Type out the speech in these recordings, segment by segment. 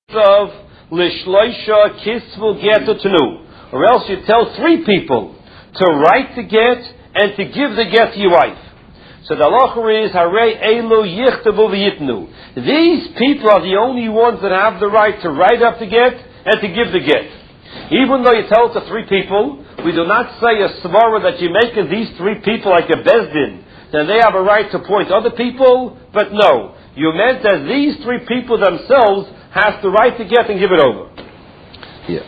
of Lishloisha Kisvu Get Tanu. Or else you tell three people to write the get and to give the get to your wife. So the halacha is Harei Elu Yichtavu V'Yitnu. These people are the only ones that have the right to write up the get and to give the get. Even though you tell it to three people, we do not say a svara that you're making these three people like a bezdin, then they have a right to appoint other people, but no. You meant that these three people themselves have to write the get and give it over. Yeah.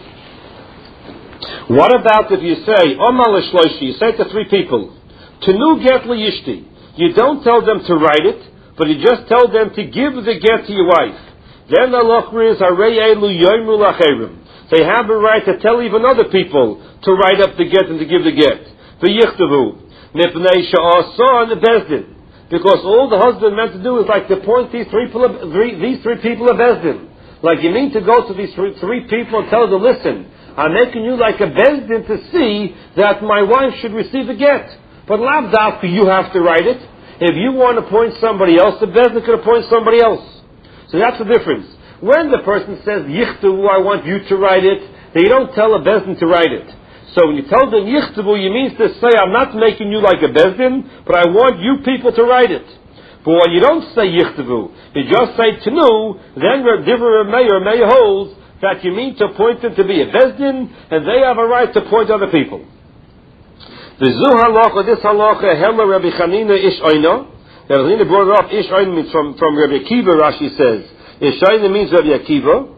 What about if you say, Omar L'shloishi, you say to three people, Tenu get L'yishti. You don't tell them to write it, but you just tell them to give the get to your wife. Then the halacha is Harei Elu Yoimru L'Acherim. They have a right to tell even other people to write up the get and to give the get. V'yichtavu mipnei she'asa bezdin. Because all the husband meant to do is like to appoint these three people of bezdin. Like you mean to go to these three people and tell them, listen, I'm making you like a bezdin to see that my wife should receive a get. But lav dafka, you have to write it. If you want to appoint somebody else, the bezdin can appoint somebody else. So that's the difference. When the person says, Yichtavu, I want you to write it, they don't tell a bezdin to write it. So when you tell them Yichtavu, you mean to say, I'm not making you like a bezdin, but I want you people to write it. But when you don't say Yichtavu, you just say Tenu, then Divrei Meir holds that you mean to appoint them to be a bezdin, and they have a right to appoint other people. The Zu halacha, this halacha, Hela Rabbi Chanina Ish Oina. Rabbi Chanina brought it up, Ish Oina means from Rabbi Akiva, Rashi says. Ish Oina means Rabbi Akiva.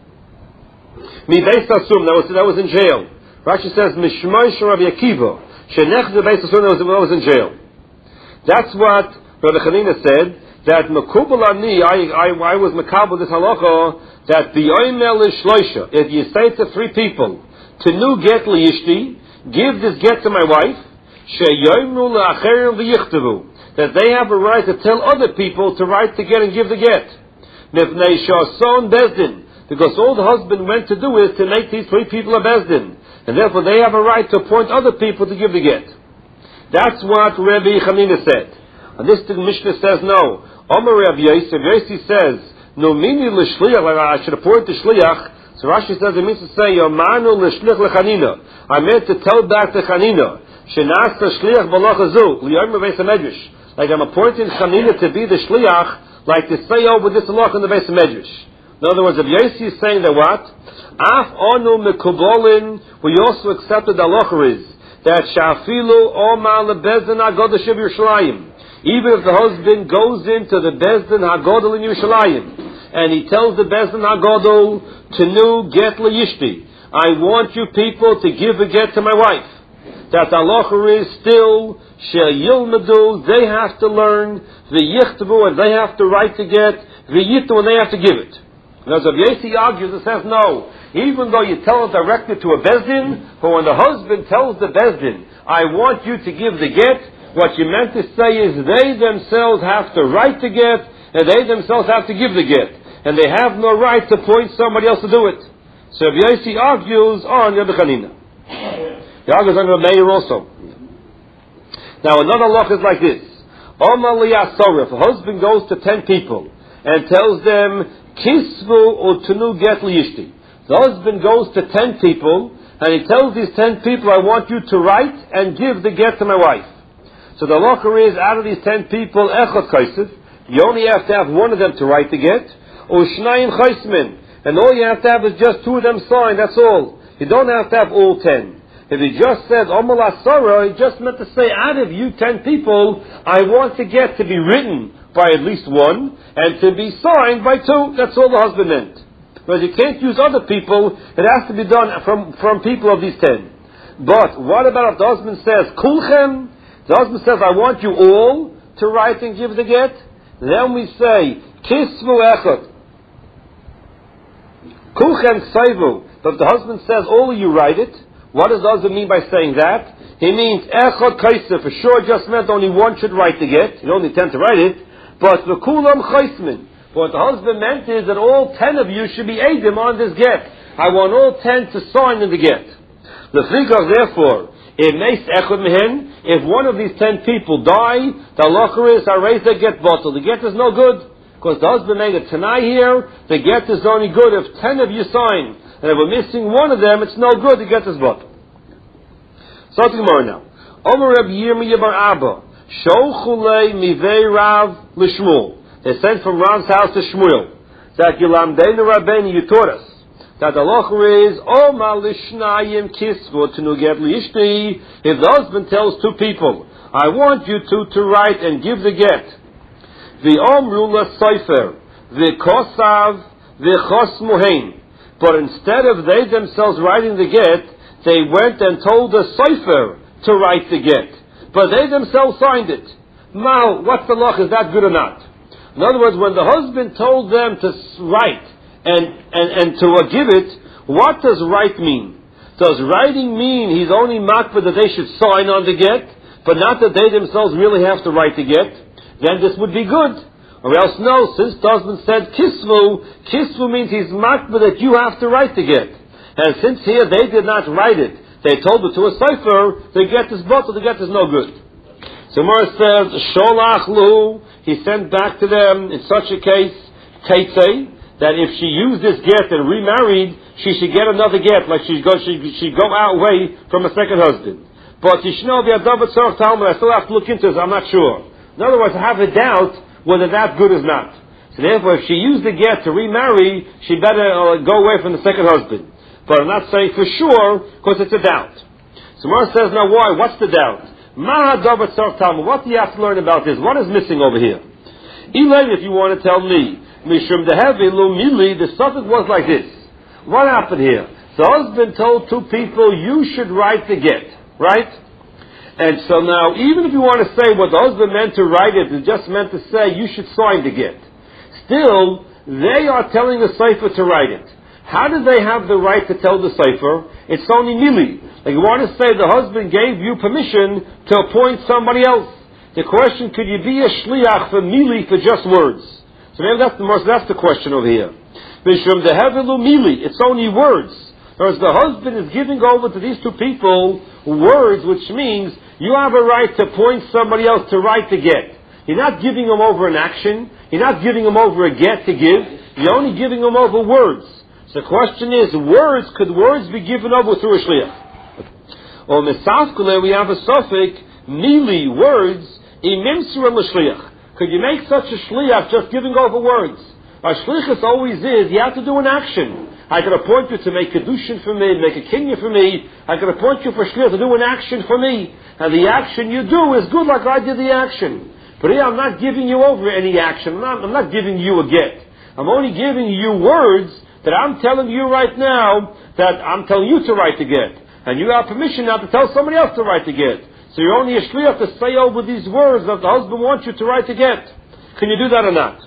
Mi Beis Asum, that was in jail. Rashi says, Mishmoish Rabbi Akiva. Shenech the Beis Asum, that was in jail. That's what Rabbi Chanina said, that Mekubal Ani, I was Mekabal this halacha, that the Oimel is Shloisha. If you say to three people, Tenu get L'yishti, give this get to my wife, she'yoimnu la'acherim v'yichtavu, that they have a right to tell other people to write the get and give the get. Mipnei sha'ason bezdin, because all the husband went to do is to make these three people a bezdin, and therefore they have a right to appoint other people to give the get. That's what Rabbi Chanina said. And this the Mishnah says no. Omer Rabbi Yosef, Yosef says, no mini l'shliach, I should appoint the shliach. So Rashi says it means to say, Yomanu l'shliach l'chanina. I meant to tell back to Chanina. Shenasta shliach b'lachazu, l'yom beis hamedrash. Like I'm appointing Chanina to be the shliach, like to say over this halach in the beis hamedrash. In other words, if Yossi is saying that what? Af onu mekubolin, we also accepted the halacha is, that shafilu omar lebezdin hagodol shel Yerushalayim. Even if the husband goes into the bezdin hagodol in Yerushalayim, and he tells the bezdin hagodol, Tenu get L'yishti, I want you people to give a get to my wife. That the halacha is still she'yilmedu, they have to learn, v'yichtavu, and they have to write the get, v'yitu, and they have to give it. Because if Yossi argues and says no, even though you tell it directly to a bezdin, but when the husband tells the bezdin, I want you to give the get, what you meant to say is they themselves have to write the get, and they themselves have to give the get. And they have no right to appoint somebody else to do it. So Rabbi Yossi argues on Rabbi Chanina. He argues on Rabbi Meir also. Now another law is like this. Omar liyasor, if a husband goes to 10 people and tells them, Kisvu utunu get liyishti. The husband goes to 10 people and he tells these 10 people, I want you to write and give the get to my wife. So the law is, out of these 10 people, echad kaisiv, you only have to have one of them to write the get, Ushnayim chaismin, and all you have to have is just 2 of them signed, that's all. You don't have to have all 10. If he just said, Omar Asara, he just meant to say, out of you 10 people, I want to get to be written by at least 1, and to be signed by 2. That's all the husband meant. Because you can't use other people, it has to be done from people of these 10. But what about if the husband says, Kulchem? The husband says, I want you all to write and give the get. Then we say, Kisvu echad. Kulchem ksayvu. But if the husband says, all of you write it, what does the husband mean by saying that? He means, echad kaisef. For sure, just meant only one should write the get. You don't intend to write it. But the kulam chaismin. What the husband meant is that all 10 of you should be aidim on this get. I want all 10 to sign in the get. The figure, therefore, if one of these 10 people die, the halacha is, the get bottled. The get is no good. Because the husband made a Tanai here, the get is only good if 10 of you sign. And if we're missing one of them, it's no good to get this book. So to Gemara now. Omer Reb Yirmiyah bar Abba, Shochulei mivei Rav l'Shmuel. They sent from Rav's house to Shmuel. That Yilamdeinu Rabbeinu, you taught us. That the halacha is, O malishnayim kisvu to nuget liishti. If the husband tells two people, I want you to write and give the get. The omru la sofer, the kosav, the chos muhein. But instead of they themselves writing the get, they went and told the sofer to write the get. But they themselves signed it. Now, what's the law? Is that good or not? In other words, when the husband told them to write and to give it, what does write mean? Does writing mean he's only makbid that they should sign on the get, but not that they themselves really have to write the get? Then this would be good. Or else no, since the husband said kisvu means he's makbid that you have to write the get. And since here they did not write it, they told it to a cipher, the get is bottled, the get is no good. So Mora says, Sholach Lu, he sent back to them, in such a case, Teitzei, that if she used this get and remarried, she should get another get, like she'd go out away from a second husband. But Yishno v'yadav tzorach Talmud, I still have to look into this, I'm not sure. In other words, I have a doubt whether that's good or not. So therefore, if she used the get to remarry, she better go away from the second husband. But I'm not saying for sure, because it's a doubt. So Mora says, now why? What's the doubt? What do you have to learn about this? What is missing over here? Elaine, if you want to tell me, Mishum Dehevilu Mili, the suffix was like this. What happened here? The husband told two people, you should write the get, right? And so now, even if you want to say what the husband meant to write it just meant to say, you should sign the get. Still, they are telling the cipher to write it. How do they have the right to tell the cipher? It's only Mili. Like you want to say the husband gave you permission to appoint somebody else. The question, could you be a shliach for Mili for just words? So maybe that's the question over here. Mishum Dehevilu Mili, it's only words. Whereas the husband is giving over to these two people words, which means you have a right to appoint somebody else to write the get. You're not giving them over an action. You're not giving them over a get to give. You're only giving them over words. So the question is, could words be given over through a shliach? Or misafkule, we have a suffix, mili, words, imimsur l'shliach. Could you make such a shliach just giving over words? Our shlichus always is, you have to do an action. I can appoint you to make kedushin for me, make a kinyan for me. I can appoint you for shliach to do an action for me. And the action you do is good like I did the action. But here I'm not giving you over any action. I'm not giving you a get. I'm only giving you words that I'm telling you right now that I'm telling you to write the get. And you have permission now to tell somebody else to write the get. So you're only a shliach to say over these words that the husband wants you to write the get. Can you do that or not?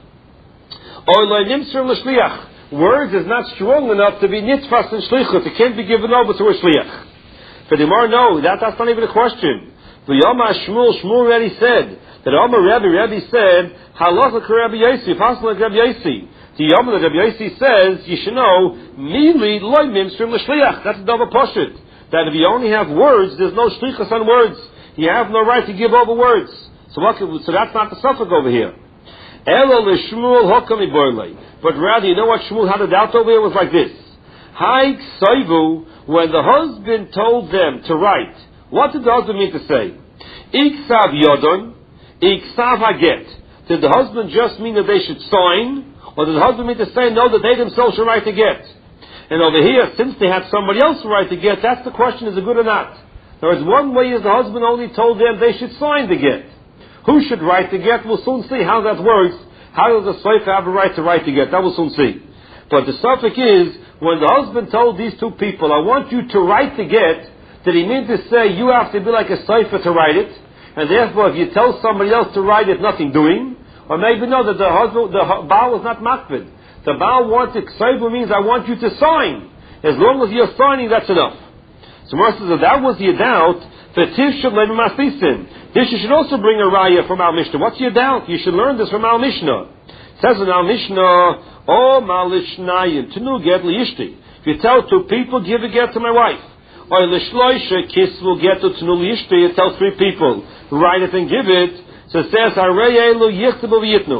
Words is not strong enough to be nitzvas and shlichut. It can't be given over to a shliach. For the Gemara, no, that's not even a question. The Yoma Shmuel already said that Omer Rebbe said, halacha k'Rebbe Yossi, possible like Rebbe Yossi. The Yom that Rabbi Yossi says, you should know, mili loy mimsrim l'shliach. That's a double poshut. That if you only have words, there's no shlichus on words. You have no right to give over words. So that's not the suffix over here. Elo l'shmuel hokam iborlei. But rather, you know what Shmuel had a doubt over here? It was like this. Haik soivu, when the husband told them to write, what did the husband mean to say? Iksav yodon, iksav haget. Did the husband just mean that they should sign? Or does the husband mean to say, no, that they themselves should write the get? And over here, since they had somebody else to write the get, that's the question, is it good or not? There is one way is the husband only told them they should sign the get. Who should write the get? We'll soon see how that works. How does the slave have a right to write the get? That we'll soon see. But the suffix is, when the husband told these two people, I want you to write the get, did he mean to say, you have to be like a cipher to write it? And therefore, if you tell somebody else to write it, nothing doing? Or maybe no, that the Baal was not makbid. The Baal wanted, Kseibu means I want you to sign. As long as you're signing, that's enough. So Moshe says, that was your doubt. This you should also bring a raya from our Mishnah. What's your doubt? You should learn this from our Mishnah. It says in our Mishnah, O Malishnayim, Tenu get liyishti. If you tell two people, give a get to my wife. Or Lishloisha, kiss will get to Tenu liyishti. You tell three people, write it and give it. So it says,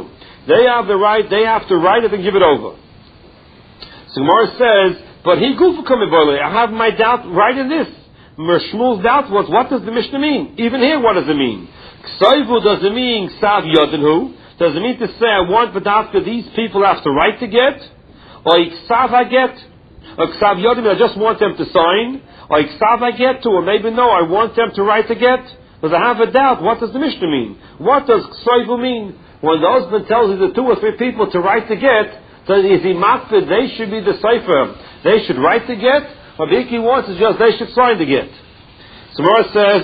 They have the right, they have to write it and give it over. So Gemara says, but he I have my doubt right in this. Shmuel's doubt was, what does the Mishnah mean? Even here, what does it mean? Ksayvu, does it mean Ksav Yodinhu? Does it mean to say, I want B'dafka, these people have to write to get? Or Ksav I get? Or Ksav Yodinhu, I just want them to sign? Or Ksav I get to? Or maybe no, I want them to write to get? Because I have a doubt, what does the Mishnah mean? What does Ksayvu mean? When the husband tells the 2 or 3 people to write to get, is he makpid, they should be the cipher. They should write the get, or the he wants is just they should sign the get. So Mora says,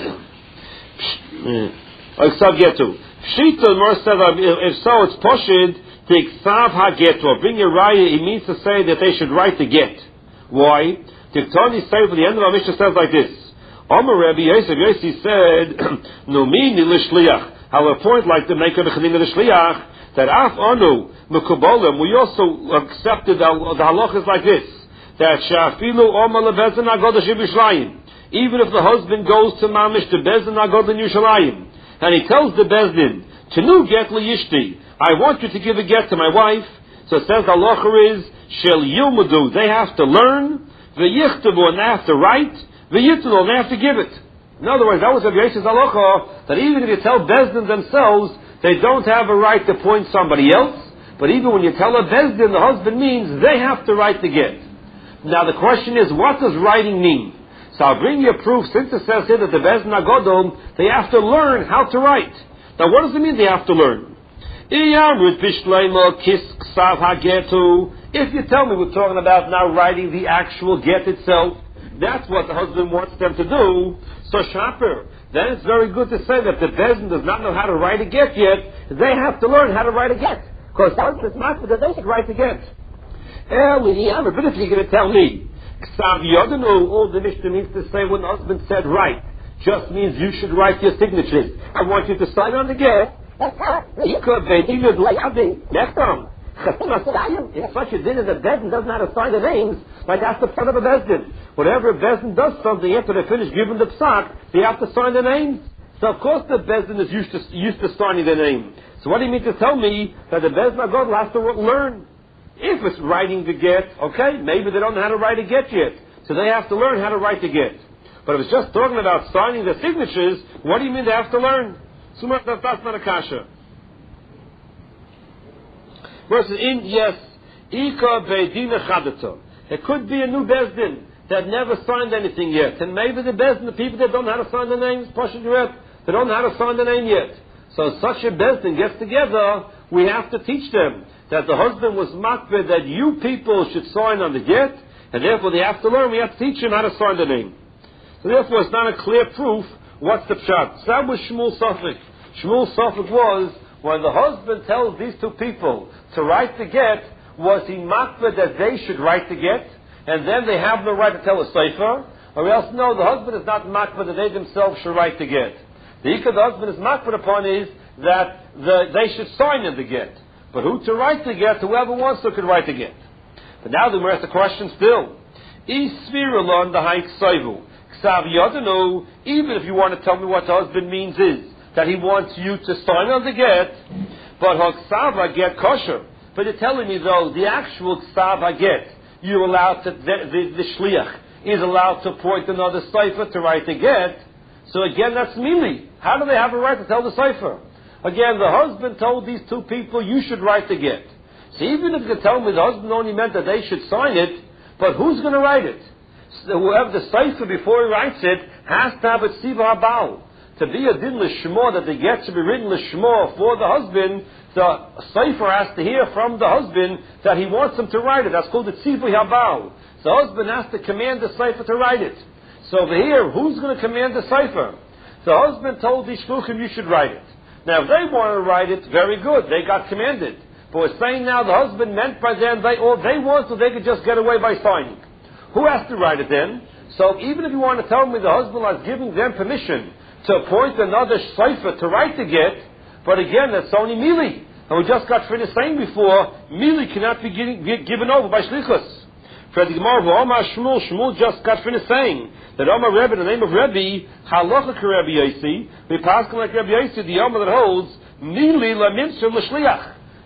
Shita, Mora says, if so, it's poshid, to iksav ha-get, or bring a raya, it means to say that they should write the get. Why? Tiktani say, for the end of our Mishnah says like this, Omer Rabbi Yosef, Yosef said, Numini l'shliach, how a point like the maker of the l'shliach, that af anu, mekubolim, we also accepted the halach is like this, that shafilu omer lebezin agodah Yerushalayim, even if the husband goes to mamish to bezin agodah in Yerushalayim, and he tells the bezdin, tenu get liyishti, I want you to give a get to my wife. So it says the halacha is shel yilmudu, they have to learn, v'yichtavu, and they have to write, v'yitlu, and they have to give it. In other words, that was Rabbi Yosef's halacha, that even if you tell bezdin themselves, they don't have a right to appoint somebody else, but even when you tell a bezdin, the husband means they have to write the get. Now the question is, what does writing mean? So I'll bring you a proof, since it says here that the bezdin agodom, they have to learn how to write. Now what does it mean they have to learn? If you tell me we're talking about now writing the actual get itself, that's what the husband wants them to do, so shaper, then it's very good to say that the bezdin does not know how to write a get yet, they have to learn how to write a get. Because that's the matter that they should write a get. But if you're going to tell me, Ksav Yodanu, all the Mishnah means to say when the husband said write, just means you should write your signatures. I want you to sign on the get. Next time. If such a din in the bezdin doesn't know how to sign the names, like that's the part of a bezdin. Whenever a bezdin does something after they finish giving the psak, they have to sign the name. So of course the bezdin is used to signing the name. So what do you mean to tell me that the bezdin agadol has to learn? If it's writing the get, okay, maybe they don't know how to write a get yet, so they have to learn how to write the get. But if it's just talking about signing the signatures, what do you mean they have to learn? So that's not a kasha. Versus in, yes, Ika Beidina Chadato. It could be a new Bezdin that never signed anything yet. And maybe the Bezdin, the people that don't know how to sign the names, they don't know how to sign the name yet. So such a Bezdin gets together, we have to teach them that the husband was makbid, that you people should sign on the get, and therefore they have to learn, we have to teach them how to sign the name. So therefore it's not a clear proof what's the pshat. That was Shmuel Safek. Shmuel Safek was, when the husband tells these 2 people to write the get, was he makbid that they should write the get, and then they have no right to tell a sefer, or else no, the husband is not makbid that they themselves should write the get. The ikad the husband is makbid upon is that they should sign in the get. But who to write the get, whoever wants to could write the get. But now we're at the question still. Isvirulon the hike saivu. Ksav yodanu, even if you want to tell me what the husband means is that he wants you to sign on the get, but Hoksava get kosher. But you're telling me though, the actual Ksava get, you're allowed to, the shliach is allowed to appoint another cipher to write the get. So again, that's mili. How do they have a right to tell the cipher? Again, the husband told these 2 people, you should write the get. So even if you tell me the husband only meant that they should sign it, but who's going to write it? So whoever the cipher before he writes it has to have a tziva habal. To be a din l'shmo, that the get should be written l'shmo for the husband, the cipher has to hear from the husband that he wants him to write it. That's called the tziva habal. The husband has to command the cipher to write it. So over here, who's going to command the cipher? The husband told these shluchim, you should write it. Now, if they want to write it, very good. They got commanded. But we're saying now the husband meant by them, all they want so they could just get away by signing. Who has to write it then? So even if you want to tell me the husband was giving them permission to appoint another cipher to write the get, but again, that's only mili. And we just got finished saying before, mili cannot be given over by shlichus. For the Gemara, Shmuel just got finished saying that Omar Rebbe, in the name of Rebbe, halacha Rebbe Yossi, we pass him like Rebbe Yossi, the Omar that holds, mili la mitzvah l'shliach.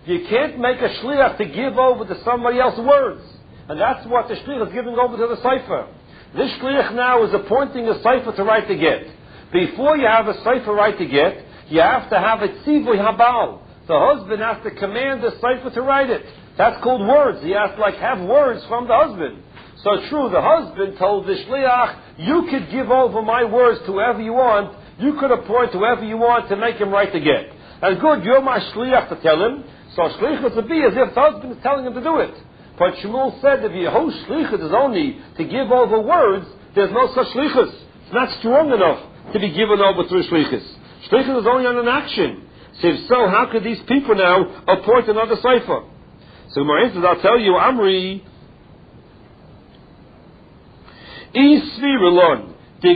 You can't make a shliach to give over to somebody else's words. And that's what the shliach is giving over to the cipher. This shliach now is appointing a cipher to write the get. Before you have a cipher write the get, you have to have a tzivui habal. The husband has to command the cipher to write it. That's called words. He has to have words from the husband. So true, the husband told the shliach, you could give over my words to whoever you want. You could appoint whoever you want to make him write the get. And good, you're my shliach to tell him. So shlichut to be as if the husband is telling him to do it. But Shmuel said if your whole shlichut is only to give over words, there's no such shlichus. It's not strong enough to be given over through shlichus. Shlichus is only on an action. So if so, how could these people now appoint another cipher? So Gemara says, I'll tell you, Amri, Isvirilon,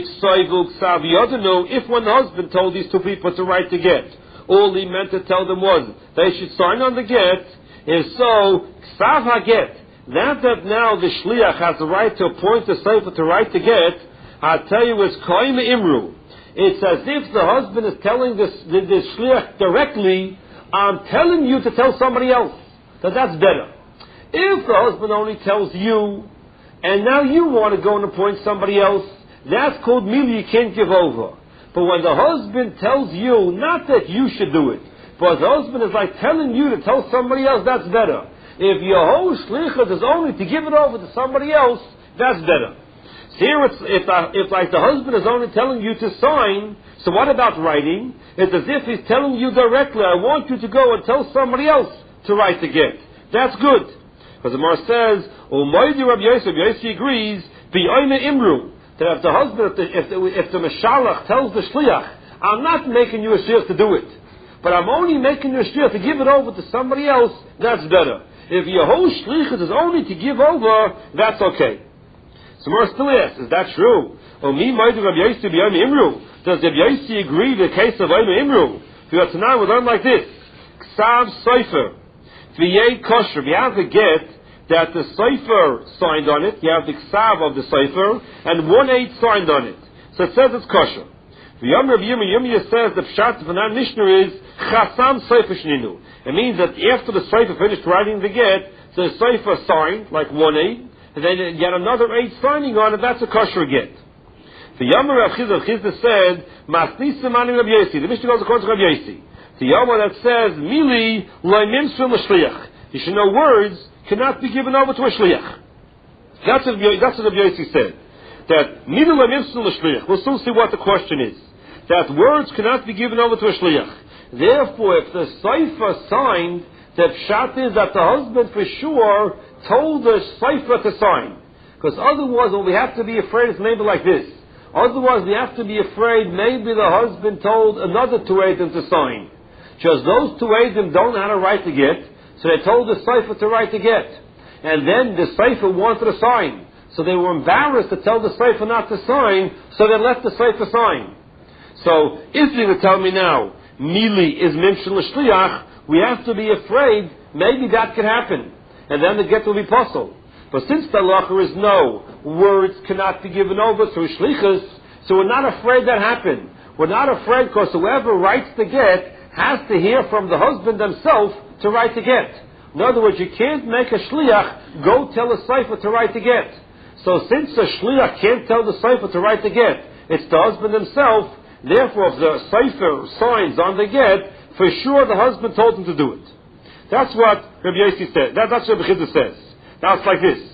if when the husband told these two people to write the get, all he meant to tell them was they should sign on the get. If so, ksav haget, that now the shliach has the right to appoint the cipher to write the get, I'll tell you, it's koim imru. It's as if the husband is telling the shliach directly, I'm telling you to tell somebody else. So that's better. If the husband only tells you, and now you want to go and appoint somebody else, that's called mili, you can't give over. But when the husband tells you, not that you should do it, but the husband is like telling you to tell somebody else, that's better. If your whole shlichut is only to give it over to somebody else, that's better. So here if like the husband is only telling you to sign, so what about writing? It's as if he's telling you directly, I want you to go and tell somebody else to write the get. That's good. Because the Gemara says, Umaydi Rabbi Yossi agrees, B'yoyne imru, that if the husband, if the Mashalach tells the Shliach, I'm not making you a shliach to do it, but I'm only making you a shliach to give it over to somebody else, that's better. If your whole shlichut is only to give over, that's okay. So Gemara still asks, is that true? Umaydi Rabbi Yossi B'yoyne imru, does Rabbi Yossi agree the case of Oyne imru? Because tonight we learn like this, Ksav Sofer, V'yei kosher, we have the get that the cipher signed on it, you have the ksav of the cipher, and 1/8 signed on it. So it says it's kosher. The Yom Rav Yirmiyah says the pshat of the Mishnah is chasam cipher shninu. It means that after the cipher finished writing the get, the cipher signed, like 1/8, and then yet another 8 signing on it, that's a kosher get. The Yom Rav Chizda said, Masnisim ani Rav Yossi. The Mishnah goes according to Rav Yossi. The Yom that says, Mili loy mimsum l'shliach. You should know words cannot be given over to a shliach. That's what Rav Yossi said. That Mili loy mimsum l'shliach. We'll soon see what the question is. That words cannot be given over to a shliach. Therefore, if the cipher signed, the pshat is that the husband for sure told the cipher to sign. Because otherwise, what we have to be afraid is maybe like this. Otherwise, we have to be afraid maybe the husband told another two Eidim to sign. Just those two Eidim don't know how to write the get, so they told the cipher to write the get. And then the cipher wanted to sign. So they were embarrassed to tell the cipher not to sign, so they let the cipher sign. So, if you're going to tell me now, Mili is Mimshel L'Shliach, we have to be afraid maybe that could happen. And then the get will be puzzled. But since the halacha is no, words cannot be given over through shlichus, so we're not afraid that happened. We're not afraid because whoever writes the get has to hear from the husband himself to write the get. In other words, you can't make a shliach go tell a cipher to write the get. So since a shliach can't tell the cipher to write the get, it's the husband himself. Therefore, if the cipher signs on the get, for sure the husband told him to do it. That's what Rabbi Yossi said. That's what Rabbi Chizda says. Now it's like this.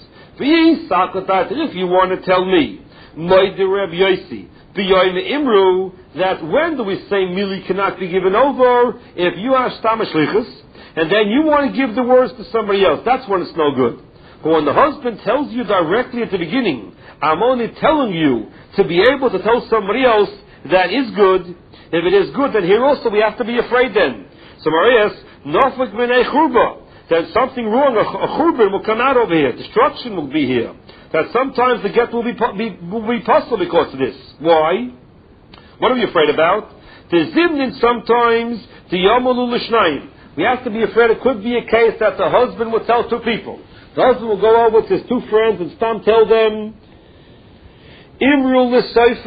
If you want to tell me, that when do we say Mili cannot be given over? If you have Stam Shlichus, and then you want to give the words to somebody else, that's when it's no good. But when the husband tells you directly at the beginning, I'm only telling you to be able to tell somebody else, that is good. If it is good, then here also we have to be afraid then. So Marias, Nofik B'nei Churba, that something wrong, a churban will come out over here, destruction will be here. That sometimes the get will be possible because of this. Why? What are we afraid about? The zimnin sometimes, the yamalu l'shnayim. We have to be afraid it could be a case that the husband will tell two people. The husband will go over to his two friends and tell them, Imru l'sayf